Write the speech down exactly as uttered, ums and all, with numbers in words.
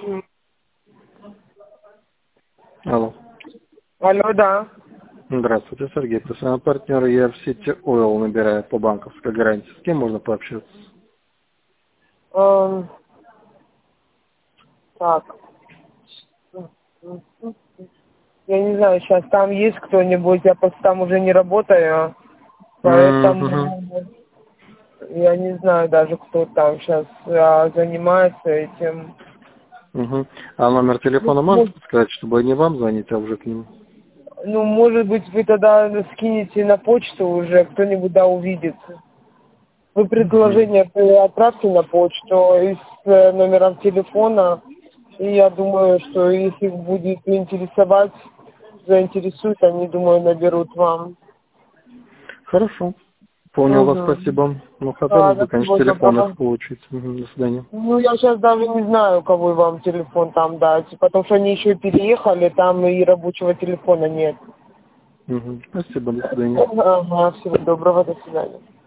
Алло. Алло, да. Здравствуйте, Сергей. Постоянный партнер и эр City Oil набирает по банковской гарантии. С кем можно пообщаться? Эм, так. Я не знаю, сейчас там есть кто-нибудь, я просто там уже не работаю, Угу. поэтому я не знаю даже, кто там сейчас занимается этим. Угу. А номер Ну, телефона может, можете сказать, чтобы не вам звонить, а уже к нему? ну, может быть, вы тогда скинете на почту уже, кто-нибудь да увидит. Вы Угу. предложение отправьте на почту и с э, номером телефона. И я думаю, что если их будет интересовать, заинтересует, они, думаю, наберут вам. Хорошо. Понял вас, Угу. спасибо. Ну, хотелось бы, Ладно, конечно, всего телефон доброго. их получить. Угу. До свидания. Ну, я сейчас даже не знаю, кого вам телефон там дать, потому что они еще переехали, там и рабочего телефона нет. Угу. Спасибо, до свидания. Ага, всего доброго, до свидания.